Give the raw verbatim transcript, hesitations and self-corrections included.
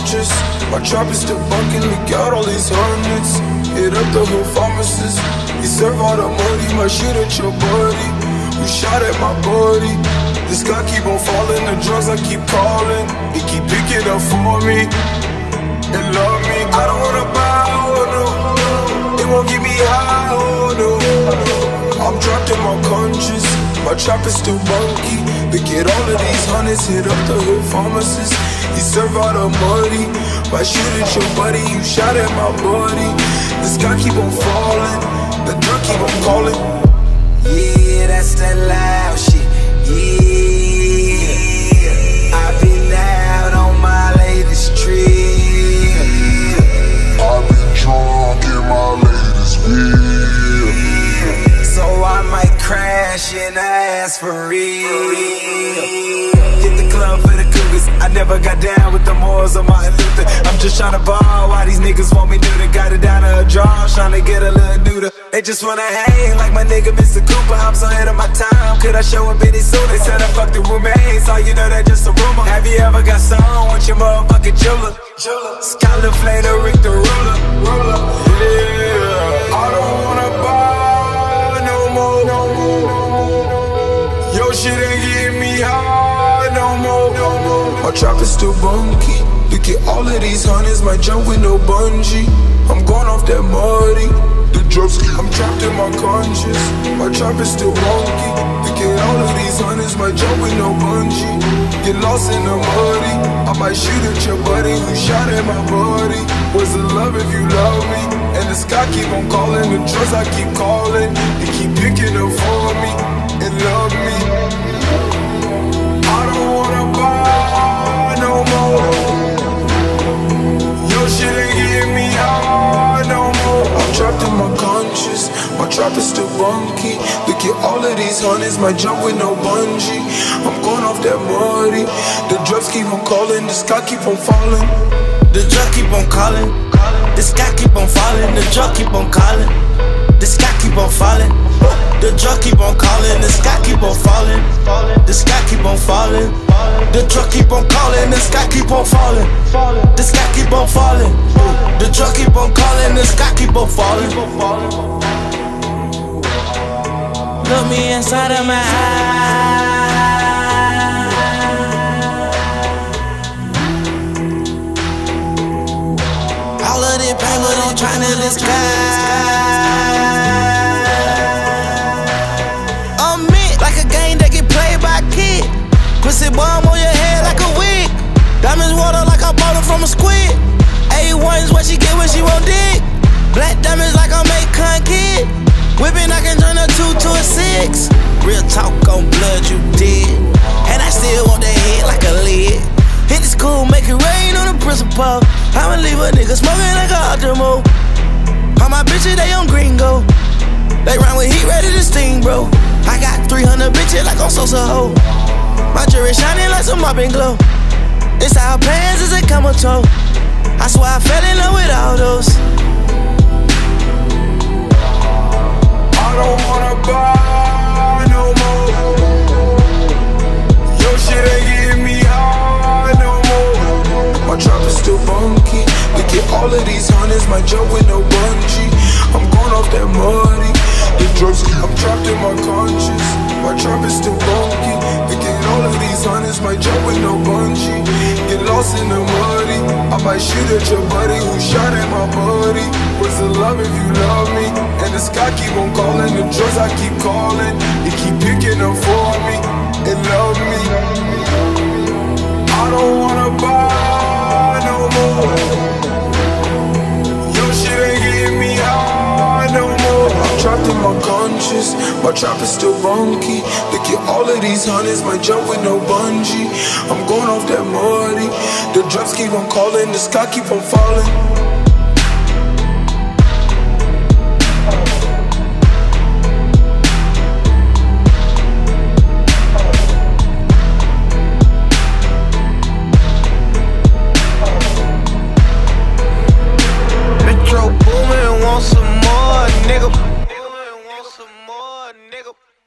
conscious. My trap is still bunking, leak out all these hundreds. Hit up the whole pharmacist. He serve all the money, my shit at your body. You shot at my body. This guy keep on falling, the drugs I keep calling. He keep picking up for me and love me. I don't wanna buy, oh no. It won't get me high, oh no. I'm trapped in my conscience. My trap is still bunky. They get all of these hundreds, hit up the hood pharmacist. He serve all the money. My shit at your buddy, you shot at my body. This guy keep on falling, the drug keep on calling. Yeah, that's that loud shit. Yeah, I've been out on my latest trip. I've been drunk in my latest beer. So I might crash and ask for real. Hit the club for the cougars. I never got down with the Moors or Martin Luther. I'm just tryna ball while these niggas want me neuter. Got it down to a draw, tryna get a little neuter. They just wanna hang like my nigga Mister Cooper. I'm so ahead of my time, could I show up any sooner? They said I fucked the roommates, all you know that just a rumor. Have you ever got stoned with your motherfucking jeweler? Skylar Flay, the Rick the ruler. Yeah, I don't wanna buy no more. Yo, shit ain't getting me high no more. My trap is still bunky. Look at all of these hundreds, might jump with no bungee. I'm going off that muddy. The drugs keep, I'm trapped in my conscience. My trap is still wonky. Look at all of these hundreds, might jump with no bungee. Get lost in the muddy. I might shoot at your buddy who shot at my body. Was it love if you love me? And the sky keep on calling, the drugs I keep calling. They keep picking up for me and love me. I don't wanna buy no more. Your shit ain't getting me high no more. I'm trapped in my conscience. My trap is still bunky. Look at all of these hundreds, might jump with no bungee. I'm going off that muddy. The drugs keep on calling, the sky keep on falling. The drug keep on calling. The sky keep on falling. The drug keep on calling. The sky keep on falling. The drug keep on calling. The sky keep on falling. The sky keep on falling. The truck keep on calling. The sky keep on falling. The sky keep on falling. The truck keep on calling. The sky keep on falling. Look me inside of my eyes. All of this paper I'm trying to disguise. I'm meant like a game that get played by a kid. Pussy bomb on your head like a wig. Diamonds water like I bought them from a squid. A one's what she get when she won't dig. Black diamonds like I make con kid. Whipping I can turn a two to a six. Real talk on blood you did. And I still want that head like a lid. Hit the school, make it rain on the principal. I'ma leave a nigga smoking like a Optimo. All my bitches, they on gringo. They run with heat ready to sting, bro. I got three hundred bitches like on Sosa Ho. My jewelry shining like some mopping glow. It's our pants as a Kamoto. I swear I fell in love with all those. I don't wanna buy no more. Your shit ain't getting me high no more. My trap is still bunky. Look at all of these hundreds, might jump with no bungee. I'm going off that muddy. The drugs keep, I'm trapped in my conscience. My trap is still bunky. Look at all of these hundreds, might jump with no bungee. Get lost in the muddy. I might shoot at your buddy who shot at my body. Was it love if you love me? And the sky keep on calling, the drugs I keep calling. They keep picking up for me and love me. I don't wanna buy no more. Your shit ain't getting me high no more. I'm trapped in my conscience. My trap is still bunky. Look at all of these hundreds, might jump with no bungee. I'm going off that muddy. The drugs keep on calling, the sky keep on falling. Metro Boomin want some more, nigga. Want some more, nigga.